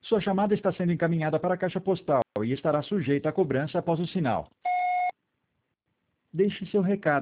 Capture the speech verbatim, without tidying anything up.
Sua chamada está sendo encaminhada para a caixa postal e estará sujeita a cobrança após o sinal. Deixe seu recado